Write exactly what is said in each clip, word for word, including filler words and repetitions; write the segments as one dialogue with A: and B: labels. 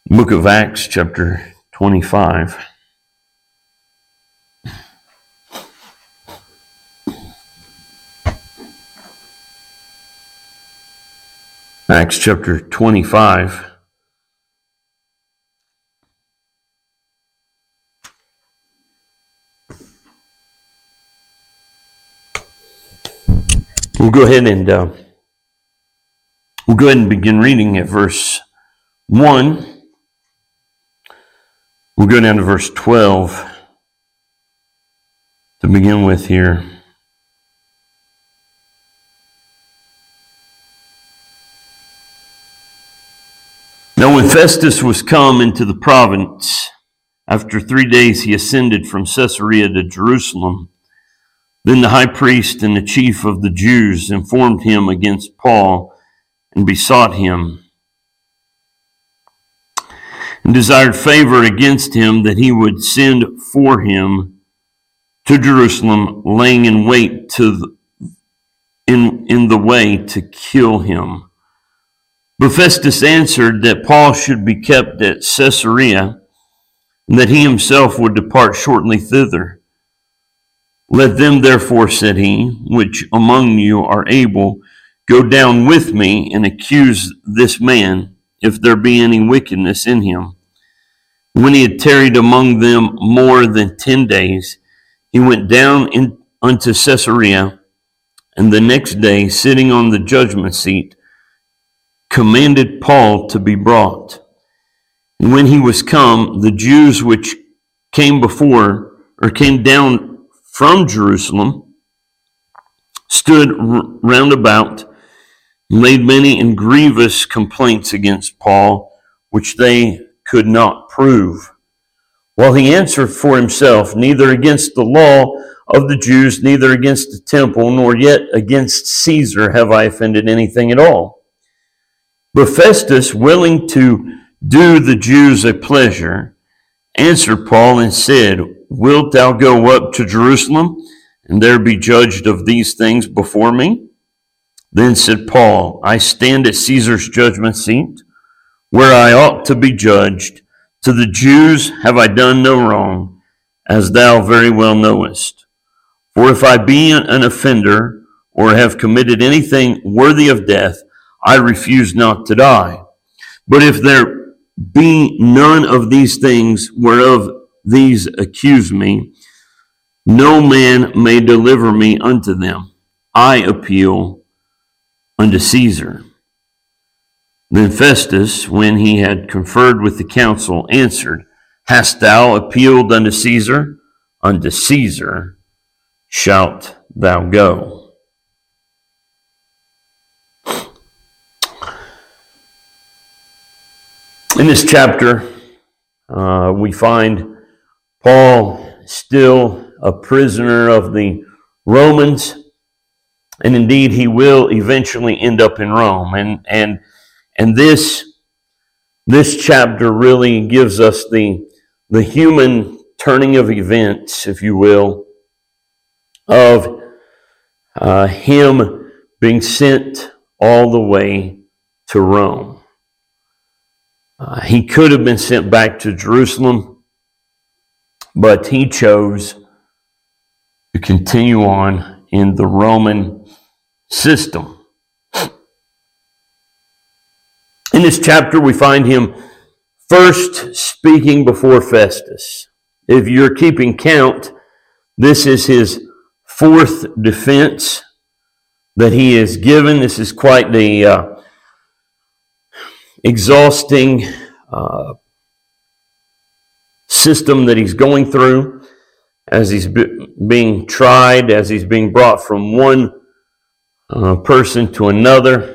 A: Book of Acts, chapter twenty-five. Acts chapter twenty-five. We'll go ahead and uh, we'll go ahead and begin reading at verse one. We'll go down to verse twelve to begin with here. Now when Festus was come into the province, after three days he ascended from Caesarea to Jerusalem. Then the high priest and the chief of the Jews informed him against Paul and besought him, and desired favor against him that he would send for him to Jerusalem, laying in wait to the, in, in the way to kill him. But Festus answered that Paul should be kept at Caesarea, and that he himself would depart shortly thither. Let them therefore, said he, which among you are able, go down with me and accuse this man, if there be any wickedness in him. When he had tarried among them more than ten days, he went down in, unto Caesarea, and the next day, sitting on the judgment seat, commanded Paul to be brought. And when he was come, the Jews which came before, or came down from Jerusalem, stood r- round about, made many and grievous complaints against Paul, which they could not prove. While he answered for himself, neither against the law of the Jews, neither against the temple, nor yet against Caesar have I offended anything at all. But Festus, willing to do the Jews a pleasure, answered Paul and said, Wilt thou go up to Jerusalem, and there be judged of these things before me? Then said Paul, I stand at Caesar's judgment seat, where I ought to be judged. To the Jews have I done no wrong, as thou very well knowest. For if I be an offender, or have committed anything worthy of death, I refuse not to die. But if there be none of these things whereof these accuse me, no man may deliver me unto them. I appeal unto Caesar. Then Festus, when he had conferred with the council, answered, Hast thou appealed unto Caesar? Unto Caesar shalt thou go. In this chapter, uh, we find Paul still a prisoner of the Romans, and indeed he will eventually end up in Rome. And and and this this chapter really gives us the the human turning of events, if you will, of uh, him being sent all the way to Rome. Uh, he could have been sent back to Jerusalem, but he chose to continue on in the Roman system. In this chapter, we find him first speaking before Festus. If you're keeping count, this is his fourth defense that he is given. This is quite the uh, exhausting uh, system that he's going through as he's be- being tried, as he's being brought from one uh, person to another.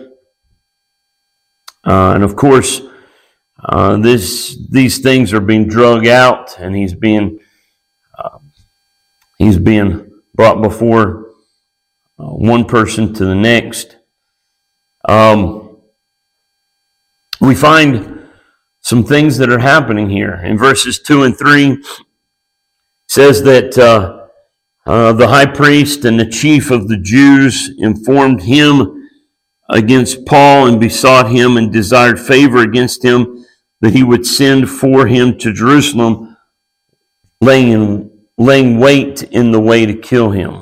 A: Uh, and of course, uh, this these things are being drug out, and he's being uh, he's being brought before uh, one person to the next. Um, we find some things that are happening here in verses two and three. It says that uh, uh, the high priest and the chief of the Jews informed him against Paul and besought him and desired favor against him that he would send for him to Jerusalem, laying, in, laying wait in the way to kill him.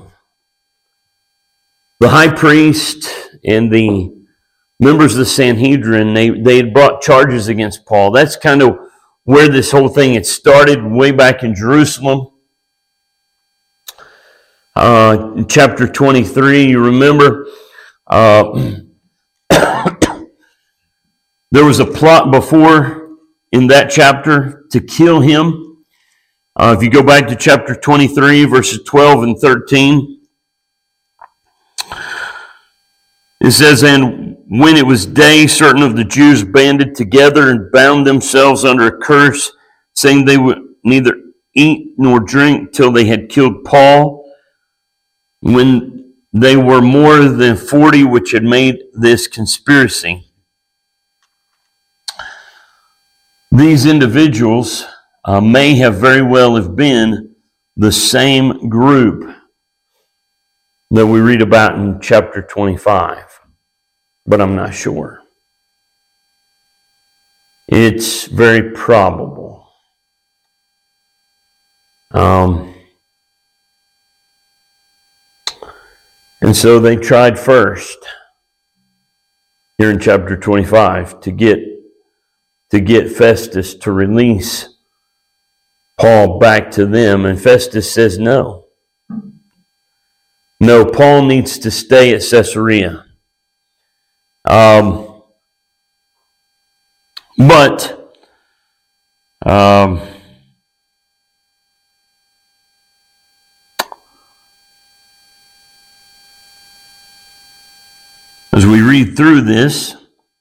A: The high priest and the members of the Sanhedrin, they, they had brought charges against Paul. That's kind of where this whole thing had started, way back in Jerusalem. Uh, in chapter twenty-three, you remember, uh, there was a plot before in that chapter to kill him. Uh, if you go back to chapter twenty-three, verses twelve and thirteen, it says, "And when it was day, certain of the Jews banded together and bound themselves under a curse, saying they would neither eat nor drink till they had killed Paul. When they were more than forty which had made this conspiracy." These individuals uh, may have very well have been the same group that we read about in chapter twenty-five, but I'm not sure. It's very probable. Um, and so they tried first, here in chapter twenty-five, to get to get Festus to release Paul back to them. And Festus says no. No, Paul needs to stay at Caesarea. Um, but um, as we read through this,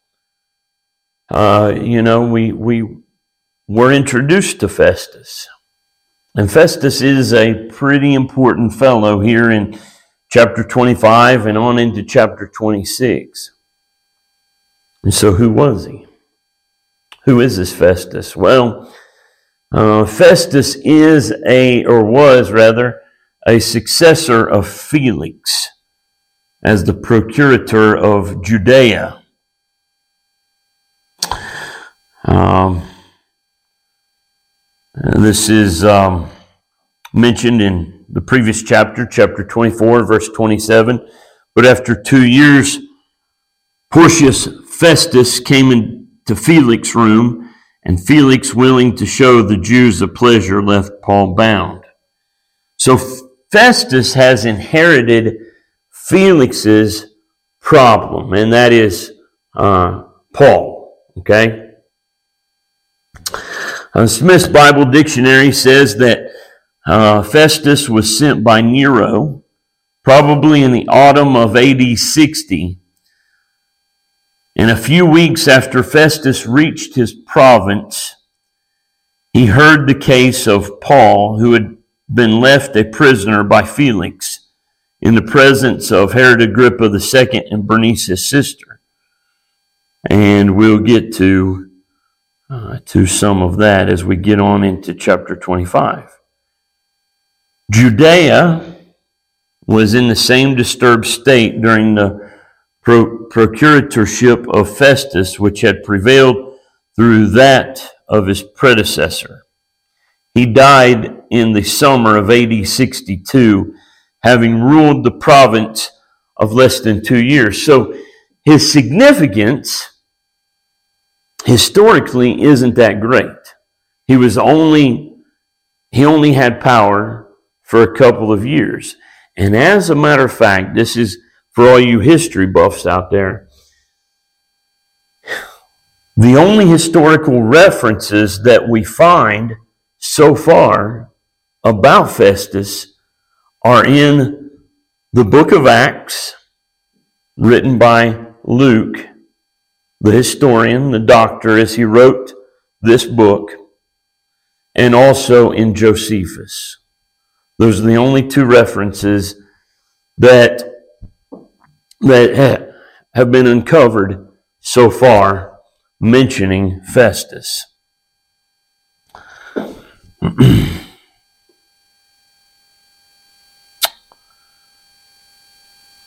A: uh, you know, we we were introduced to Festus. And Festus is a pretty important fellow here in chapter twenty-five and on into chapter twenty-six. And so who was he? Who is this Festus? Well, uh, Festus is a, or was rather, a successor of Felix as the procurator of Judea. Um, this is um, mentioned in the previous chapter, chapter twenty-four, verse twenty-seven. But after two years, Porcius Festus came into Felix's room, and Felix, willing to show the Jews a pleasure, left Paul bound. So Festus has inherited Felix's problem, and that is uh, Paul. Okay? Uh, Smith's Bible Dictionary says that uh, Festus was sent by Nero, probably in the autumn of A D sixty. And a few weeks after Festus reached his province, he heard the case of Paul, who had been left a prisoner by Felix in the presence of Herod Agrippa the Second and Bernice, his sister. And we'll get to Uh, to some of that as we get on into chapter twenty-five. Judea was in the same disturbed state during the pro- procuratorship of Festus, which had prevailed through that of his predecessor. He died in the summer of A D sixty-two, having ruled the province of less than two years. So his significance historically isn't that great. He was only, he only had power for a couple of years. And as a matter of fact, this is for all you history buffs out there, the only historical references that we find so far about Festus are in the book of Acts, written by Luke, the historian, the doctor, as he wrote this book, and also in Josephus. Those are the only two references that, that have been uncovered so far mentioning Festus.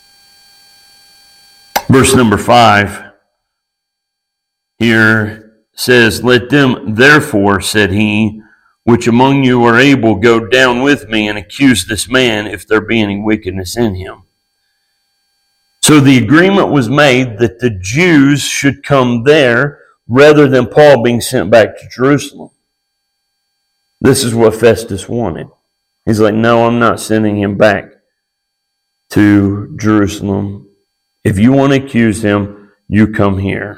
A: Verse number five. Here says, "Let them therefore," said he, "which among you are able, go down with me and accuse this man, if there be any wickedness in him." So the agreement was made that the Jews should come there rather than Paul being sent back to Jerusalem. This is what Festus wanted. He's like, no, I'm not sending him back to Jerusalem. If you want to accuse him, you come here.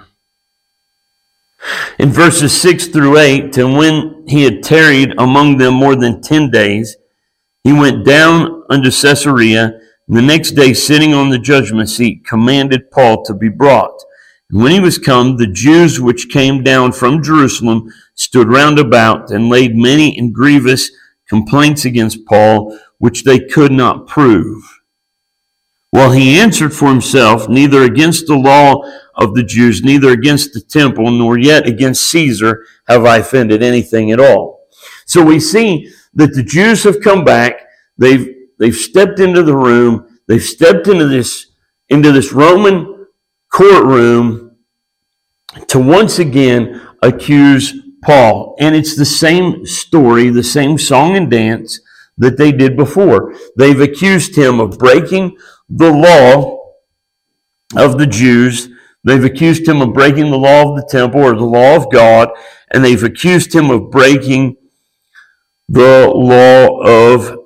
A: In verses six through eight, and when he had tarried among them more than ten days, he went down unto Caesarea, and the next day, sitting on the judgment seat, commanded Paul to be brought. And when he was come, the Jews which came down from Jerusalem stood round about, and laid many and grievous complaints against Paul, which they could not prove. While he answered for himself, neither against the law of the Jews, neither against the temple, nor yet against Caesar have I offended anything at all. So we see that the Jews have come back. They've they've stepped into the room. They've stepped into this into this Roman courtroom to once again accuse Paul. And it's the same story, the same song and dance that they did before. They've accused him of breaking the law of the Jews. They've accused him of breaking the law of the temple or the law of God. And they've accused him of breaking the law of,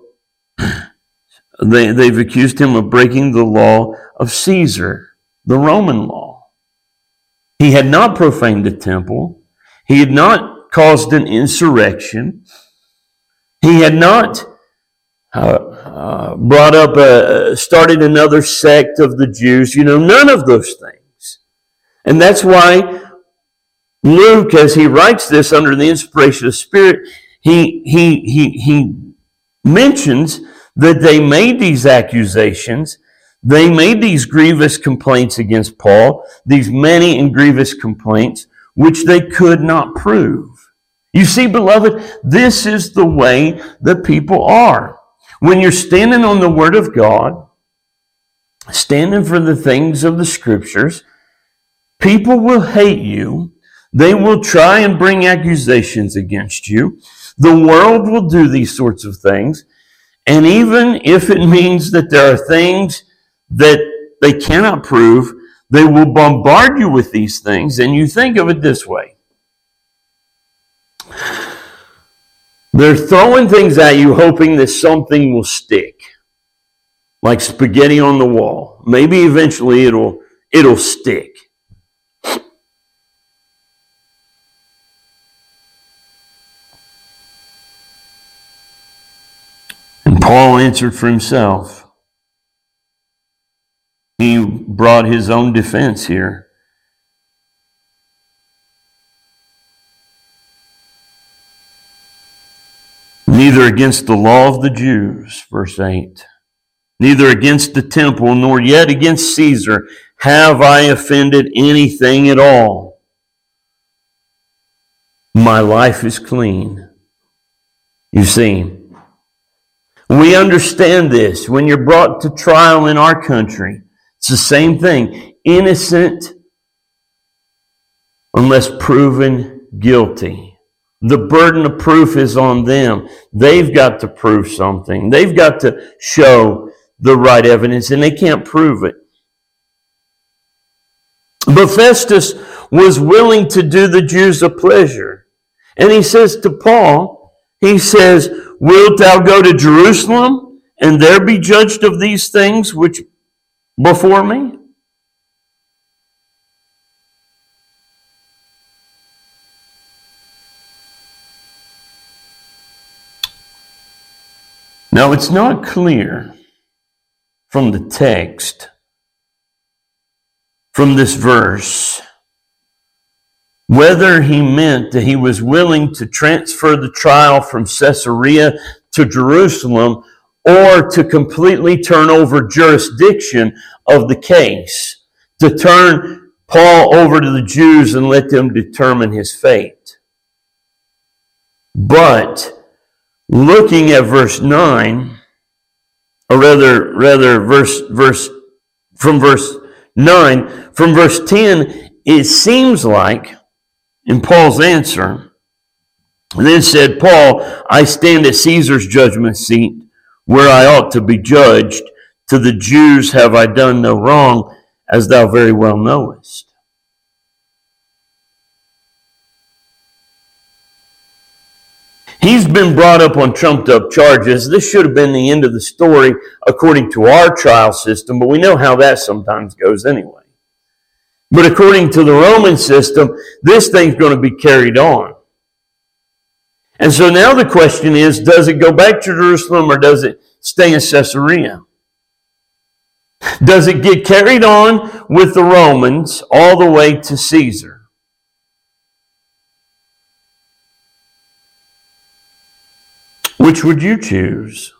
A: they, they've accused him of breaking the law of Caesar, the Roman law. He had not profaned the temple. He had not caused an insurrection. He had not uh, uh, brought up, a, started another sect of the Jews. You know, none of those things. And that's why Luke, as he writes this under the inspiration of the Spirit, he, he, he, he mentions that they made these accusations. They made these grievous complaints against Paul, these many and grievous complaints, which they could not prove. You see, beloved, this is the way that people are. When you're standing on the Word of God, standing for the things of the Scriptures, people will hate you. They will try and bring accusations against you. The world will do these sorts of things. And even if it means that there are things that they cannot prove, they will bombard you with these things. And you think of it this way. They're throwing things at you hoping that something will stick. Like spaghetti on the wall. Maybe eventually it'll it'll stick. And Paul answered for himself. He brought his own defense here. Neither against the law of the Jews, verse eight, neither against the temple, nor yet against Caesar have I offended anything at all. My life is clean. You see, we understand this. When you're brought to trial in our country, it's the same thing. Innocent unless proven guilty. The burden of proof is on them. They've got to prove something. They've got to show the right evidence, and they can't prove it. But Festus was willing to do the Jews a pleasure. And he says to Paul, he says, wilt thou go to Jerusalem and there be judged of these things which before me? Now, it's not clear from the text, from this verse, whether he meant that he was willing to transfer the trial from Caesarea to Jerusalem or to completely turn over jurisdiction of the case, to turn Paul over to the Jews and let them determine his fate. But looking at verse nine, or rather, rather verse, verse, from verse nine, from verse ten, it seems like, in Paul's answer, and then said, Paul, I stand at Caesar's judgment seat, where I ought to be judged. To the Jews have I done no wrong, as thou very well knowest. He's been brought up on trumped-up charges. This should have been the end of the story according to our trial system, but we know how that sometimes goes anyway. But according to the Roman system, this thing's going to be carried on. And so now the question is, does it go back to Jerusalem or does it stay in Caesarea? Does it get carried on with the Romans all the way to Caesar? Which would you choose?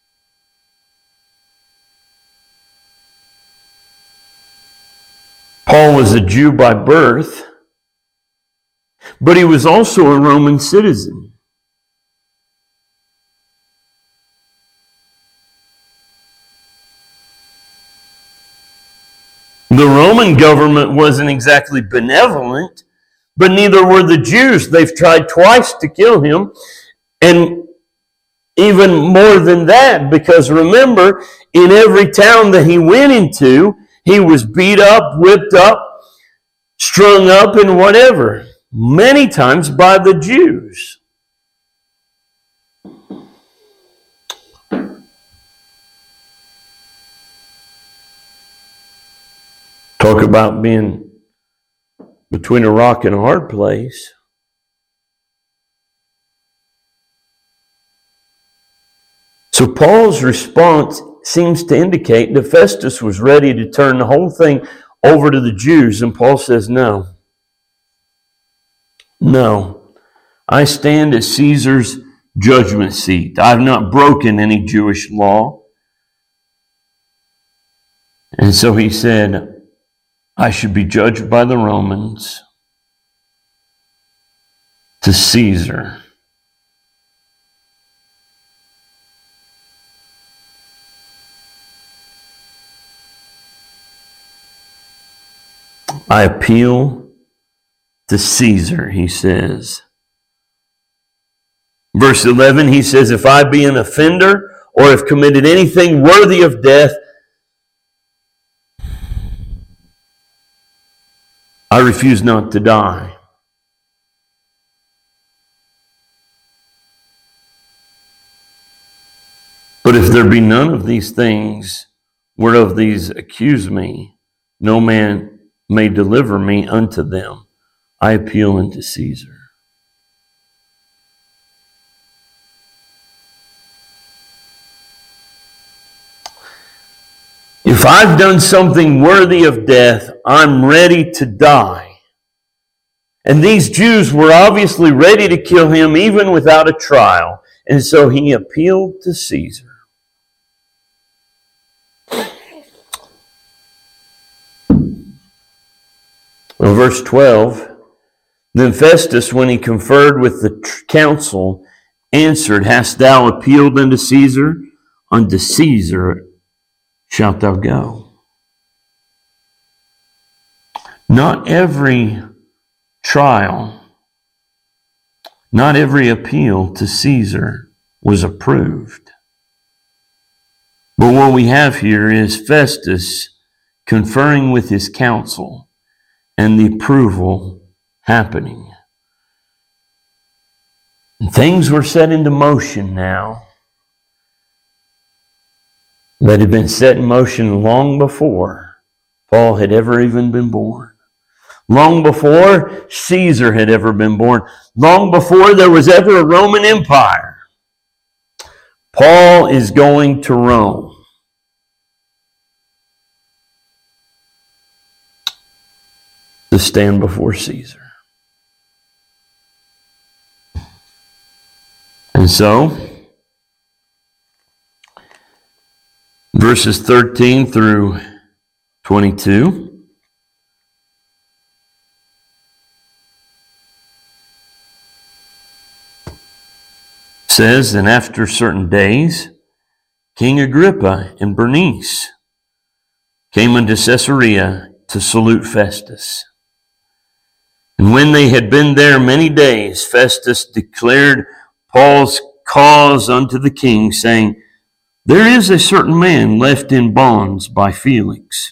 A: Paul was a Jew by birth, but he was also a Roman citizen. The Roman government wasn't exactly benevolent, but neither were the Jews. They've tried twice to kill him, and even more than that, because remember, in every town that he went into, he was beat up, whipped up, strung up, and whatever, many times by the Jews. Talk about being between a rock and a hard place. So Paul's response seems to indicate that Festus was ready to turn the whole thing over to the Jews, and Paul says, no. No. I stand at Caesar's judgment seat. I have not broken any Jewish law. And so he said, I should be judged by the Romans to Caesar. I appeal to Caesar, he says. Verse eleven, he says, if I be an offender or have committed anything worthy of death, I refuse not to die. But if there be none of these things whereof these accuse me, no man may deliver me unto them. I appeal unto Caesar. If I've done something worthy of death, I'm ready to die. And these Jews were obviously ready to kill him even without a trial. And so he appealed to Caesar. Well, verse twelve, then Festus, when he conferred with the council, answered, hast thou appealed unto Caesar? Unto Caesar shalt thou go. Not every trial, not every appeal to Caesar was approved. But what we have here is Festus conferring with his council and the approval happening. And things were set into motion now that had been set in motion long before Paul had ever even been born. Long before Caesar had ever been born. Long before there was ever a Roman Empire. Paul is going to Rome. To stand before Caesar. And so, verses thirteen through twenty-two says, and after certain days, King Agrippa and Bernice came unto Caesarea to salute Festus. And when they had been there many days, Festus declared Paul's cause unto the king, saying, There is a certain man left in bonds by Felix,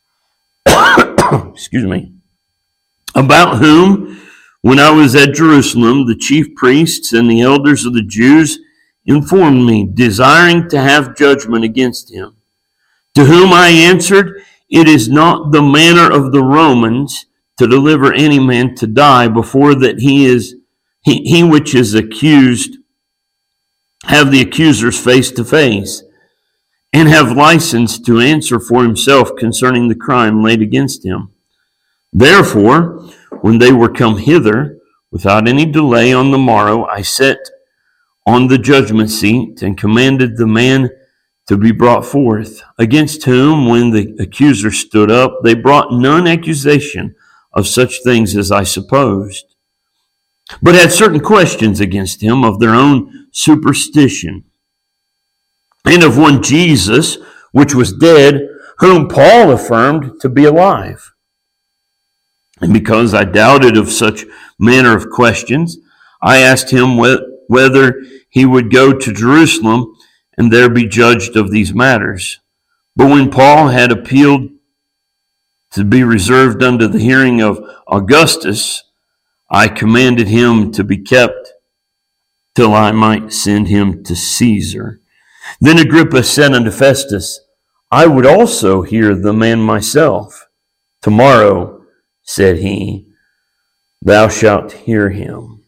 A: excuse me, about whom, when I was at Jerusalem, the chief priests and the elders of the Jews informed me, desiring to have judgment against him. To whom I answered, It is not the manner of the Romans to deliver any man to die before that he is he, he which is accused have the accusers face to face, and have license to answer for himself concerning the crime laid against him. Therefore, when they were come hither, without any delay on the morrow, I sat on the judgment seat and commanded the man to be brought forth, against whom, when the accuser stood up, they brought none accusation of such things as I supposed, but had certain questions against him of their own superstition, and of one Jesus, which was dead, whom Paul affirmed to be alive. And because I doubted of such manner of questions, I asked him whether he would go to Jerusalem and there be judged of these matters. But when Paul had appealed to be reserved unto the hearing of Augustus, I commanded him to be kept till I might send him to Caesar. Then Agrippa said unto Festus, I would also hear the man myself. Tomorrow, said he, thou shalt hear him.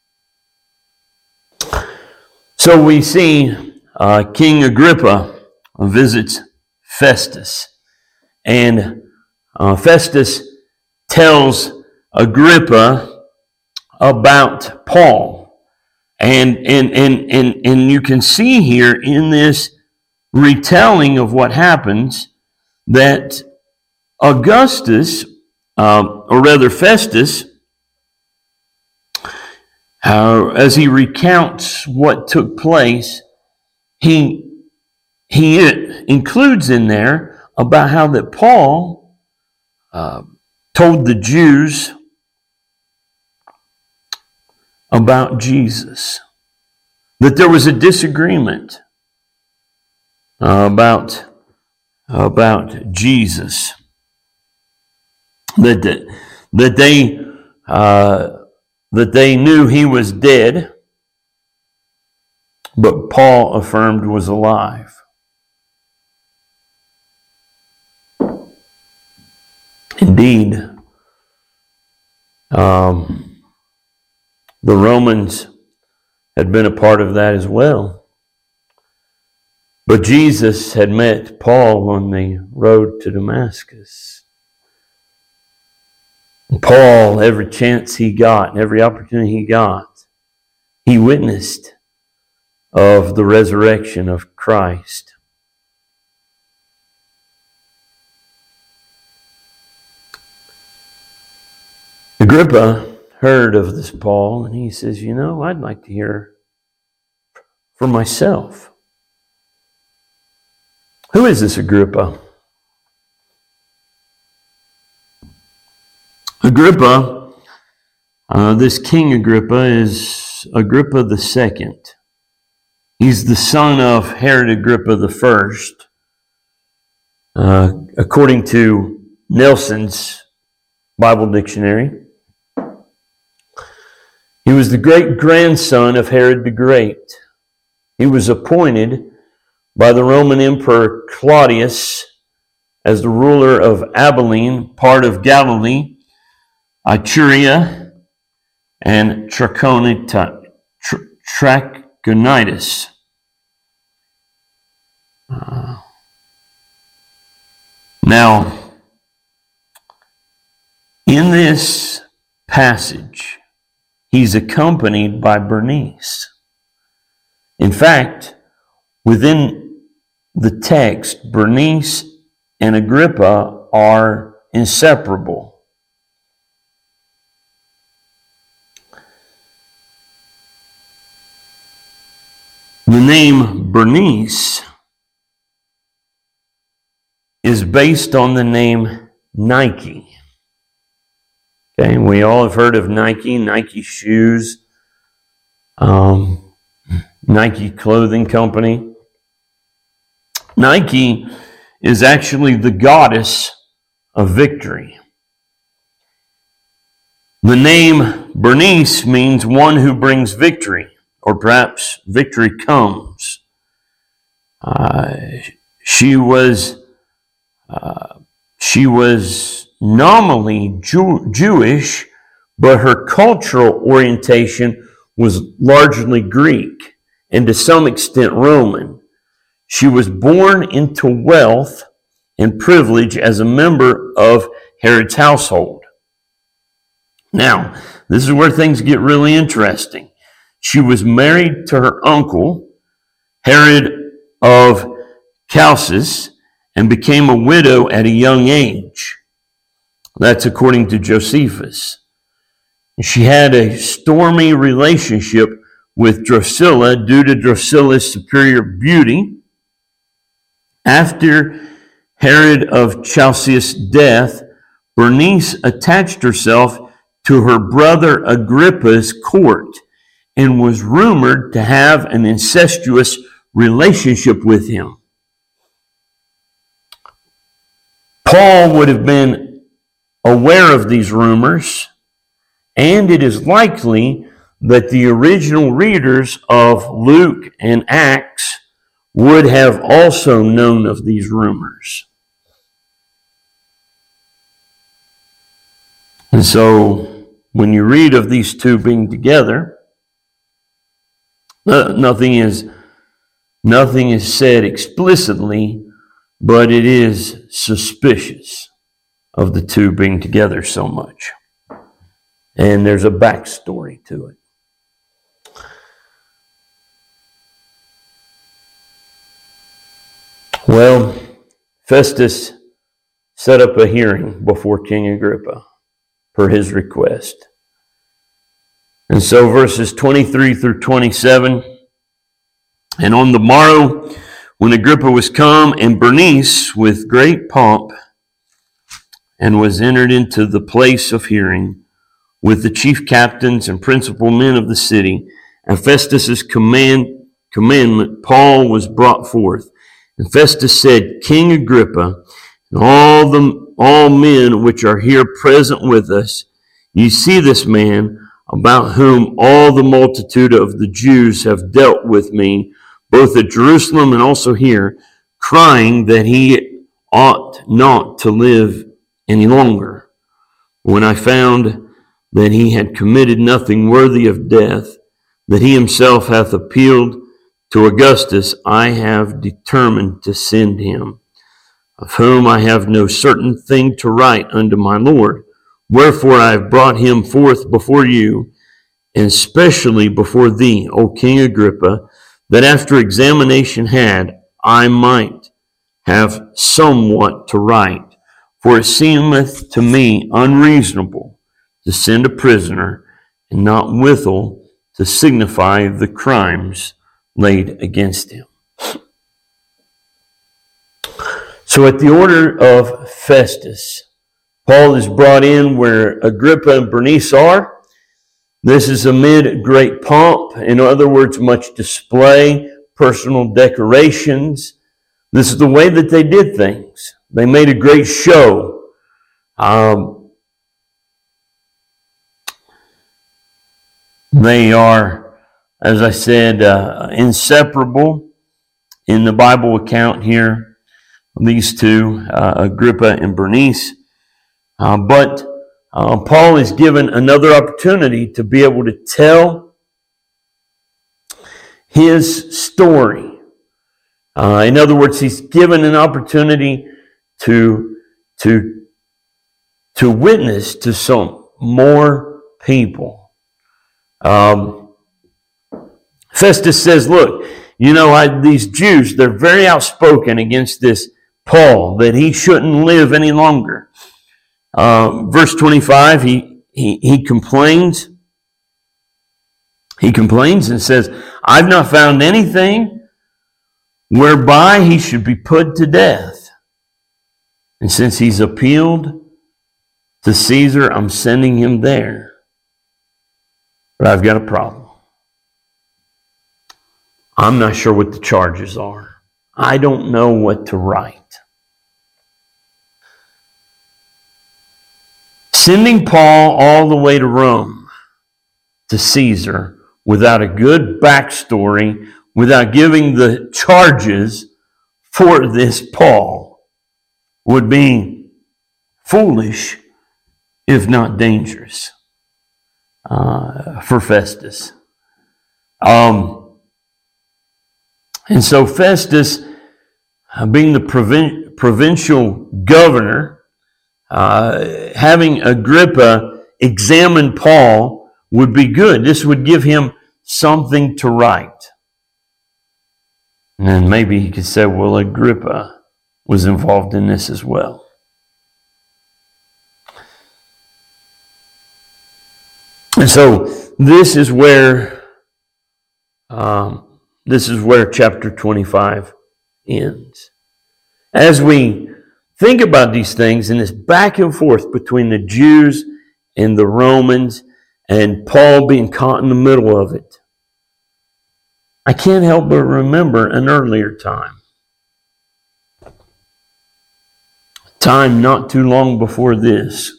A: So we see uh, King Agrippa visits Festus, and uh, Festus tells Agrippa about Paul. And, and, and, and, and you can see here in this retelling of what happens that Augustus, um, or rather Festus, uh, as he recounts what took place, he, he includes in there about how that Paul uh, told the Jews about Jesus, that there was a disagreement uh, about, about Jesus, that, that, that, they, uh, that they knew he was dead, but Paul affirmed was alive. Indeed, um, the Romans had been a part of that as well. But Jesus had met Paul on the road to Damascus. And Paul, every chance he got, and every opportunity he got, he witnessed of the resurrection of Christ. Agrippa heard of this Paul, and he says, you know, I'd like to hear for myself. Who is this Agrippa? Agrippa, uh, this King Agrippa is Agrippa the Second. He's the son of Herod Agrippa the First. Uh, according to Nelson's Bible Dictionary, he was the great-grandson of Herod the Great. He was appointed by the Roman Emperor Claudius as the ruler of Abilene, part of Galilee, Iturea, and Trachonitis. Uh, now, in this passage, he's accompanied by Bernice. In fact, within the text, Bernice and Agrippa are inseparable. The name Bernice is based on the name Nike. Okay, and we all have heard of Nike, Nike shoes, um, Nike clothing company. Nike is actually the goddess of victory. The name Bernice means one who brings victory, or perhaps victory comes. Uh, she was uh, she was nominally Jew- Jewish, but her cultural orientation was largely Greek and to some extent Roman. She was born into wealth and privilege as a member of Herod's household. Now, this is where things get really interesting. She was married to her uncle, Herod of Chalcis, and became a widow at a young age. That's according to Josephus. She had a stormy relationship with Drusilla due to Drusilla's superior beauty. After Herod of Chalcis' death, Bernice attached herself to her brother Agrippa's court and was rumored to have an incestuous relationship with him. Paul would have been aware of these rumors, and it is likely that the original readers of Luke and Acts would have also known of these rumors. And so, when you read of these two being together, nothing is, nothing is said explicitly, but it is suspicious of the two being together so much. And there's a backstory to it. Well, Festus set up a hearing before King Agrippa per his request. And so verses twenty-three through twenty-seven, and on the morrow, when Agrippa was come, and Bernice with great pomp, and was entered into the place of hearing with the chief captains and principal men of the city, at Festus's command, commandment, Paul was brought forth. And Festus said, King Agrippa, and all the all men which are here present with us, you see this man, about whom all the multitude of the Jews have dealt with me, both at Jerusalem and also here, crying that he ought not to live any longer. When I found that he had committed nothing worthy of death, that he himself hath appealed to Augustus, I have determined to send him, of whom I have no certain thing to write unto my Lord. Wherefore I have brought him forth before you, and especially before thee, O King Agrippa, that after examination had, I might have somewhat to write. For it seemeth to me unreasonable to send a prisoner, and not withal to signify the crimes laid against him. So at the order of Festus, Paul is brought in where Agrippa and Bernice are. This is amid great pomp, in other words, much display, personal decorations. This is the way that they did things. They made a great show. Um, they are, as I said, uh, inseparable in the Bible account here. These two, uh, Agrippa and Bernice. Uh, but uh, Paul is given another opportunity to be able to tell his story. Uh, in other words, he's given an opportunity to, to, to witness to some more people. Um, Festus says, look, you know, I, these Jews, they're very outspoken against this Paul, that he shouldn't live any longer. Uh, verse twenty-five, he, he, he complains. He complains and says, I've not found anything whereby he should be put to death. And since he's appealed to Caesar, I'm sending him there. But I've got a problem. I'm not sure what the charges are. I don't know what to write. Sending Paul all the way to Rome, to Caesar, without a good backstory, without giving the charges for this Paul, would be foolish, if not dangerous, uh, for Festus. Um, and so Festus, uh, being the provin- provincial governor, uh, having Agrippa examine Paul would be good. This would give him something to write. And then maybe he could say, well, Agrippa was involved in this as well. And so this is where um, this is where chapter twenty-five ends. As we think about these things and this back and forth between the Jews and the Romans and Paul being caught in the middle of it, I can't help but remember an earlier time. Time not too long before this,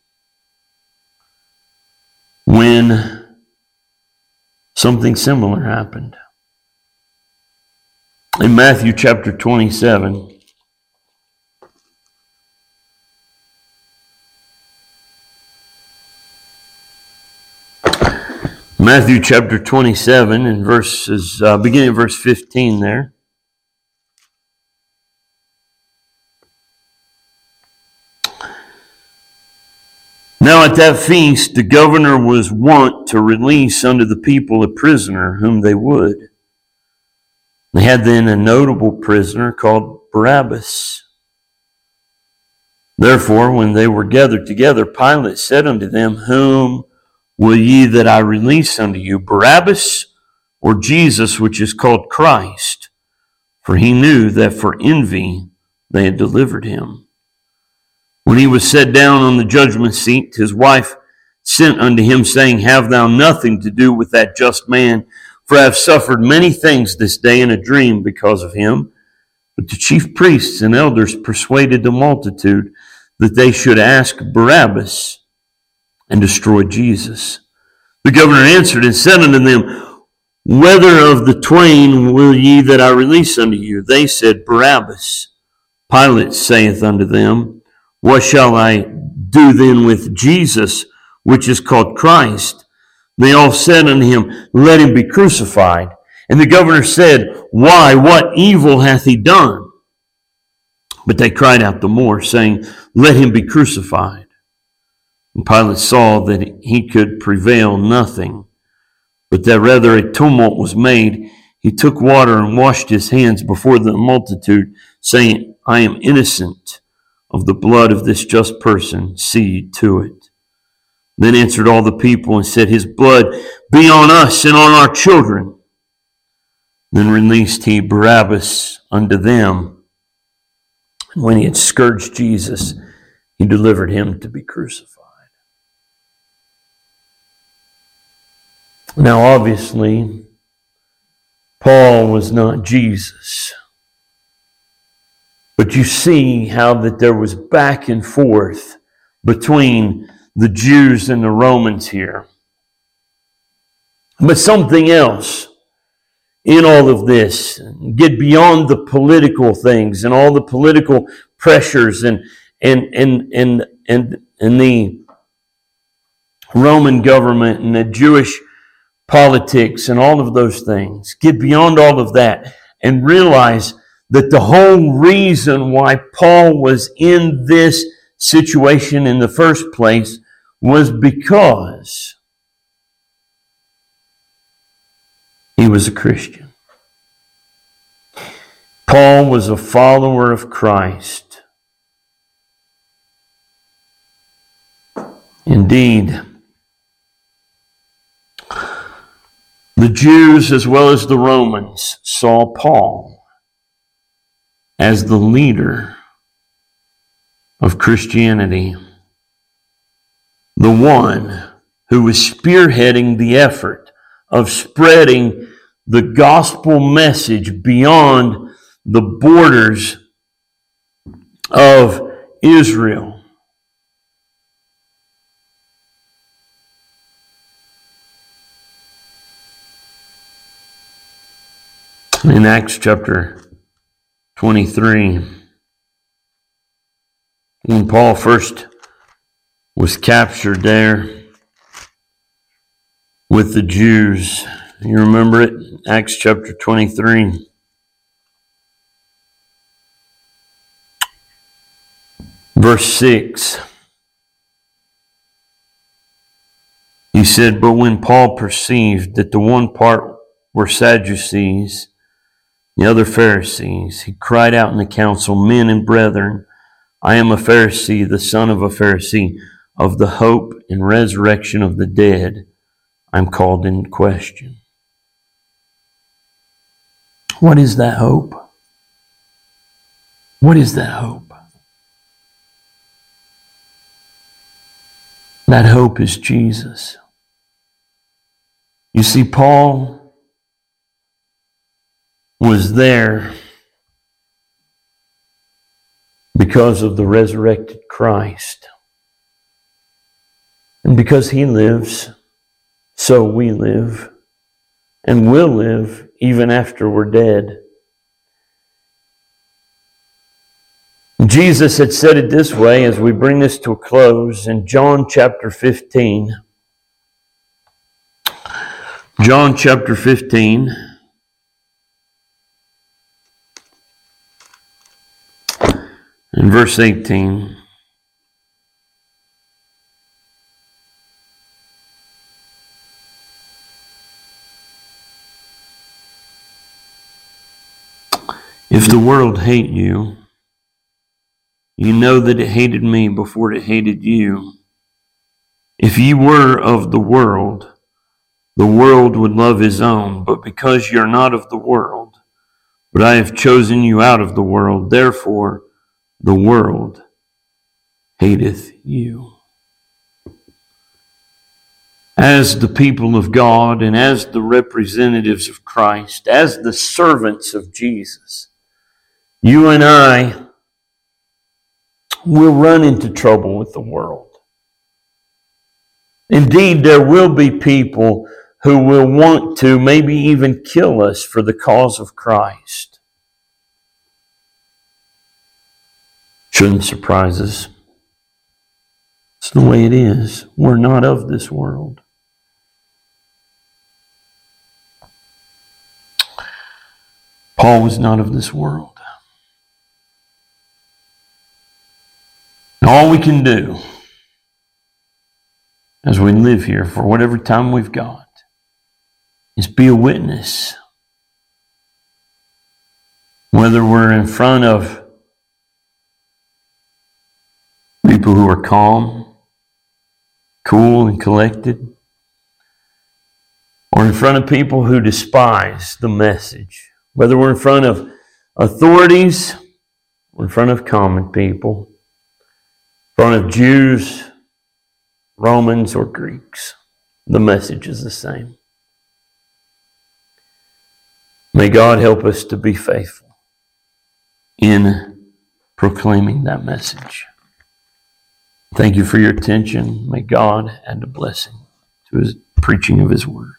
A: when something similar happened. In Matthew chapter twenty-seven, Matthew chapter twenty-seven, and verses uh, beginning of verse fifteen there. Now at that feast, the governor was wont to release unto the people a prisoner whom they would. They had then a notable prisoner called Barabbas. Therefore, when they were gathered together, Pilate said unto them, Whom will ye that I release unto you, Barabbas or Jesus, which is called Christ? For he knew that for envy they had delivered him. When he was set down on the judgment seat, his wife sent unto him, saying, Have thou nothing to do with that just man, for I have suffered many things this day in a dream because of him. But the chief priests and elders persuaded the multitude that they should ask Barabbas and destroy Jesus. The governor answered and said unto them, Whether of the twain will ye that I release unto you? They said, Barabbas. Pilate saith unto them, What shall I do then with Jesus, which is called Christ? They all said unto him, Let him be crucified. And the governor said, Why, what evil hath he done? But they cried out the more, saying, Let him be crucified. And Pilate saw that he could prevail nothing, but that rather a tumult was made. He took water and washed his hands before the multitude, saying, I am innocent of the blood of this just person, see ye to it. Then answered all the people and said, His blood be on us and on our children. Then released he Barabbas unto them. And when he had scourged Jesus, he delivered him to be crucified. Now obviously, Paul was not Jesus. But you see how that there was back and forth between the Jews and the Romans here. But something else in all of this, get beyond the political things and all the political pressures and and and and and, and the Roman government and the Jewish politics and all of those things. Get beyond all of that and realize that the whole reason why Paul was in this situation in the first place was because he was a Christian. Paul was a follower of Christ. Indeed, the Jews as well as the Romans saw Paul as the leader of Christianity. the one who was spearheading the effort of spreading the gospel message beyond the borders of Israel. In Acts chapter twenty-three, when Paul first was captured there with the Jews, you remember it? Acts chapter twenty-three. Verse six. He said, "But when Paul perceived that the one part were Sadducees, the other Pharisees, he cried out in the council, 'Men and brethren, I am a Pharisee, the son of a Pharisee. Of the hope and resurrection of the dead, I'm called in question.'" What is that hope? What is that hope? That hope is Jesus. You see, Paul was there because of the resurrected Christ. And because he lives, so we live, and will live even after we're dead. Jesus had said it this way as we bring this to a close in John chapter fifteen. John chapter fifteen. In verse eighteen. "If the world hate you, you know that it hated me before it hated you. If ye were of the world, the world would love his own. But because you're not of the world, but I have chosen you out of the world, therefore the world hateth you." As the people of God and as the representatives of Christ, as the servants of Jesus, you and I will run into trouble with the world. Indeed, there will be people who will want to maybe even kill us for the cause of Christ. Shouldn't surprise us. It's the way it is. We're not of this world. Paul was not of this world. And all we can do as we live here for whatever time we've got is be a witness. Whether we're in front of people who are calm, cool, and collected, or in front of people who despise the message. Whether we're in front of authorities or in front of common people, in front of Jews, Romans, or Greeks, the message is the same. May God help us to be faithful in proclaiming that message. Thank you for your attention. May God add a blessing to his preaching of his word.